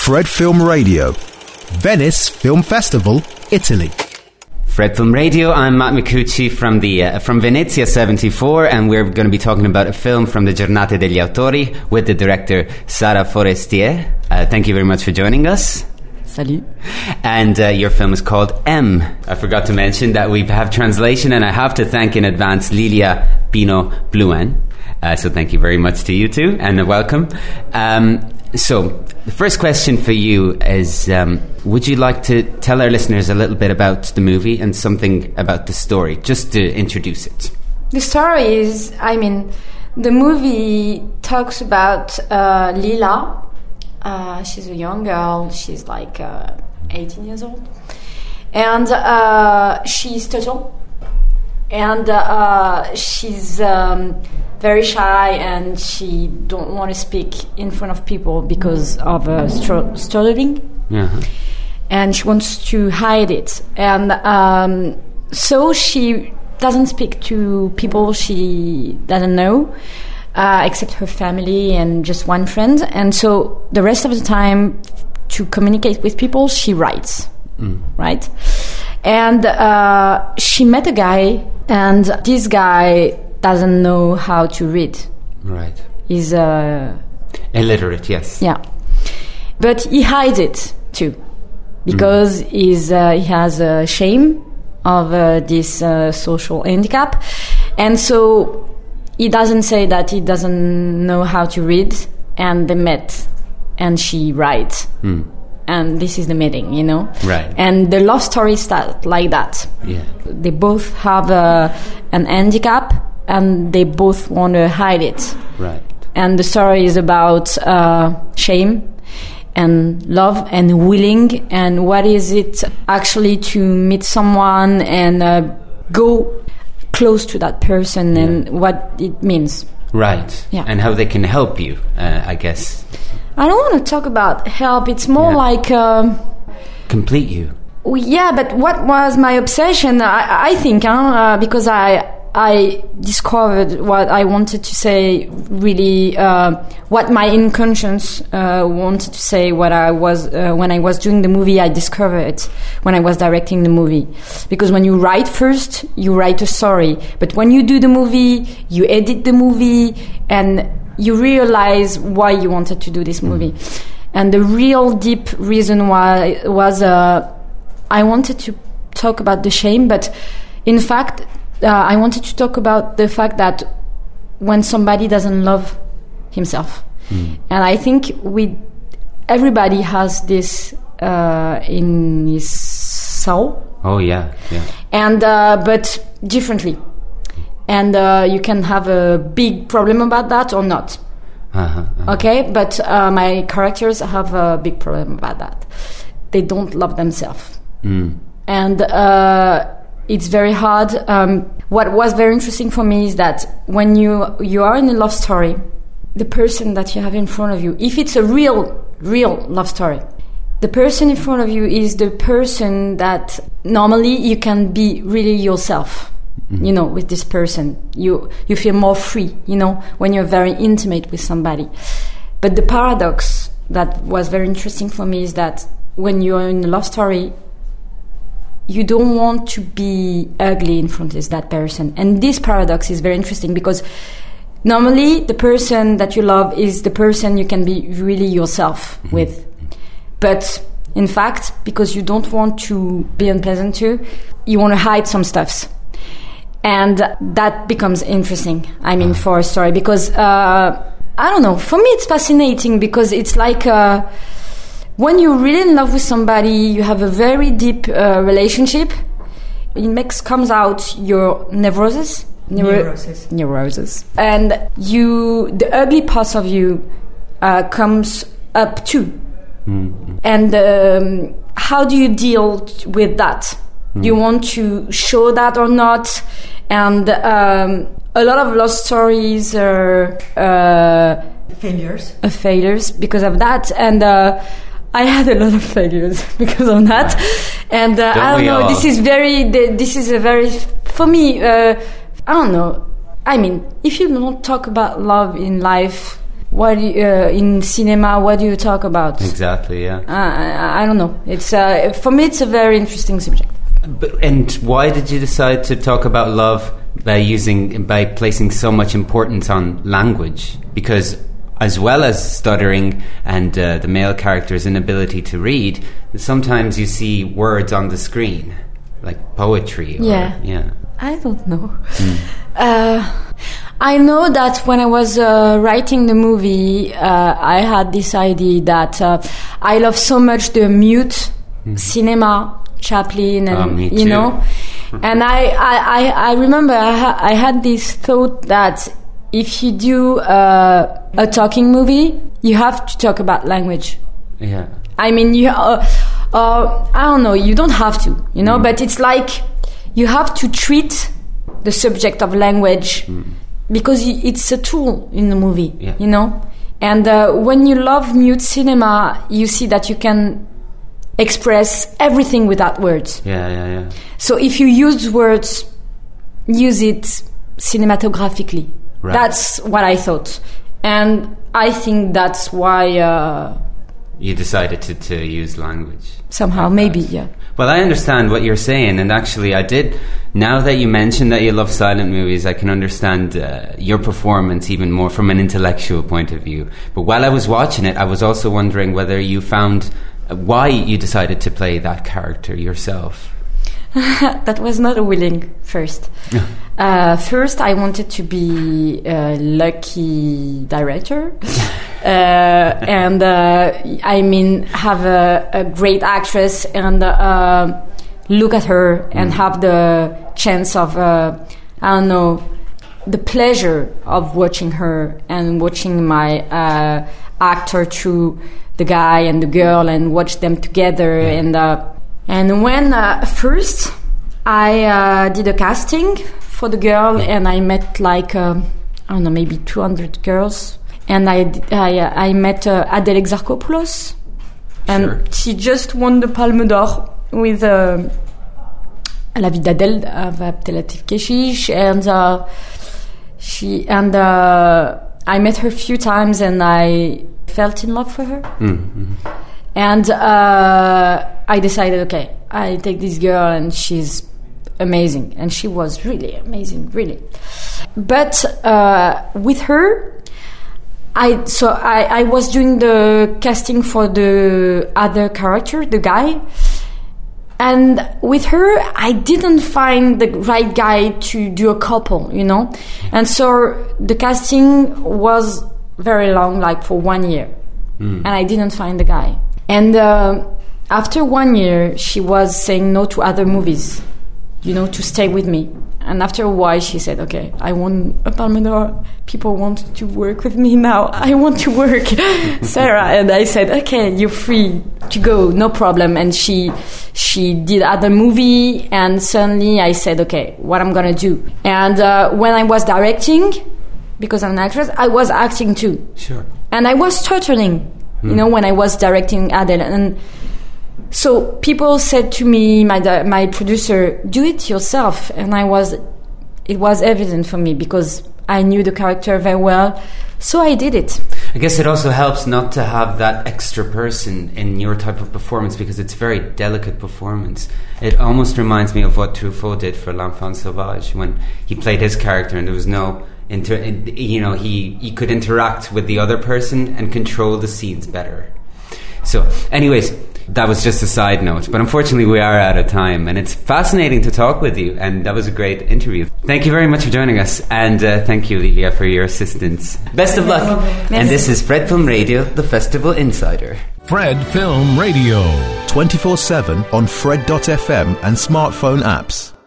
Fred Film Radio, Venice Film Festival, Italy. Fred Film Radio, I'm Matt Micucci from Venezia 74, and we're going to be talking about a film from the Giornate degli Autori with the director Sara Forestier. Thank you very much for joining us. Salut. And your film is called M. I forgot to mention that we have translation, and I have to thank in advance Lilia Pino Bluen. So thank you very much to you two, and welcome. So the first question for you is, would you like to tell our listeners a little bit about the movie and something about the story, just to introduce it? The story is, the movie talks about Lila. She's a young girl. She's like 18 years old. And she's turtle. And she's very shy, and she don't want to speak in front of people because of stuttering. Uh-huh. And she wants to hide it. And so she doesn't speak to people she doesn't know, except her family and just one friend. And so the rest of the time, to communicate with people, she writes, right? And she met a guy, and this guy doesn't know how to read. Right. He's illiterate, yes. Yeah. But he hides it too, because he has a shame of this social handicap. And so he doesn't say that he doesn't know how to read, and they met, and she writes. And this is the meeting, Right. And the love story starts like that. Yeah. They both have an handicap, and they both want to hide it. Right. And the story is about shame and love and willing, and what is it actually to meet someone and go close to that person, and what it means. Right. Yeah. And how they can help you, I guess. I don't want to talk about help. It's more like... complete you. Yeah, but what was my obsession? I think, because I discovered what I wanted to say, really, what my inconscience wanted to say. What I was when I was doing the movie, I discovered it when I was directing the movie. Because when you write first, you write a story, but when you do the movie, you edit the movie, and you realize why you wanted to do this movie. And the real deep reason why was I wanted to talk about the shame, but in fact, I wanted to talk about the fact that when somebody doesn't love himself, and I think everybody has this in his soul. Oh yeah. And but differently, and you can have a big problem about that or not. Okay, but my characters have a big problem about that. They don't love themselves, and it's very hard. What was very interesting for me is that when you are in a love story, the person that you have in front of you, if it's a real love story, the person in front of you is the person that normally you can be really yourself. With this person, you feel more free, when you're very intimate with somebody. But the paradox that was very interesting for me is that when you're in a love story, you don't want to be ugly in front of that person. And this paradox is very interesting because normally the person that you love is the person you can be really yourself with. But in fact, because you don't want to be unpleasant to, you want to hide some stuffs. And that becomes interesting, for a story. Because, I don't know, for me it's fascinating because it's like when you're really in love with somebody, you have a very deep relationship, it comes out your neurosis. And the ugly parts of you comes up too. And how do you deal with that? You want to show that or not? And a lot of love stories are failures because of that. And I had a lot of failures because of that. And I don't know. This is a very for me. I don't know. If you don't talk about love in life, in cinema, what do you talk about? Exactly, yeah. I don't know. It's for me, it's a very interesting subject. And why did you decide to talk about love by placing so much importance on language? Because as well as stuttering and the male character's inability to read, sometimes you see words on the screen, like poetry. Yeah. I don't know. I know that when I was writing the movie, I had this idea that I love so much the mute cinema, Chaplin, and me too. And I remember I had this thought that if you do a talking movie, you have to talk about language. Yeah. I mean, I don't know, you don't have to, but it's like you have to treat the subject of language because it's a tool in the movie, And when you love mute cinema, you see that you can express everything without words. Yeah. So if you use words, use it cinematographically. Right. That's what I thought. And I think that's why... you decided to use language. Somehow, like maybe, yeah. Well, I understand what you're saying. And actually, now that you mentioned that you love silent movies, I can understand your performance even more from an intellectual point of view. But while I was watching it, I was also wondering whether you found... why you decided to play that character yourself. That was not a willing first. First, I wanted to be a lucky director. And have a great actress and look at her and have the chance of, the pleasure of watching her and watching my actor through the guy and the girl and watch them together. And when first I did a casting for the girl and I met maybe 200 girls. And I met Adèle Exarchopoulos, and she just won the Palme d'Or with La vie d'Adèle Abdelatif Kechiche, and I met her a few times and I felt in love with her. Mm-hmm. And I decided, okay, I take this girl and she's amazing, and she was really amazing, really. But with her, I was doing the casting for the other character, the guy, and with her I didn't find the right guy to do a couple, and so the casting was very long, like for 1 year, and I didn't find the guy. And after 1 year, she was saying no to other movies, to stay with me. And after a while, she said, okay, I won a Palme d'Or. People want to work with me now. I want to work, Sarah. And I said, okay, you're free to go, no problem. And she did other movie. And suddenly I said, okay, what I'm going to do? And when I was directing, because I'm an actress, I was acting too. Sure. And I was stuttering, when I was directing Adèle. And so people said to me, my producer, do it yourself. And it was evident for me because I knew the character very well. So I did it. I guess it also helps not to have that extra person in your type of performance because it's a very delicate performance. It almost reminds me of what Truffaut did for L'Enfant Sauvage when he played his character and there was no... he could interact with the other person and control the scenes better. So, anyways... that was just a side note, but unfortunately we are out of time, and it's fascinating to talk with you, and that was a great interview. Thank you very much for joining us, and thank you, Lilia, for your assistance. Best of luck. And this is Fred Film Radio, the Festival Insider. Fred Film Radio. 24/7 on Fred.fm and smartphone apps.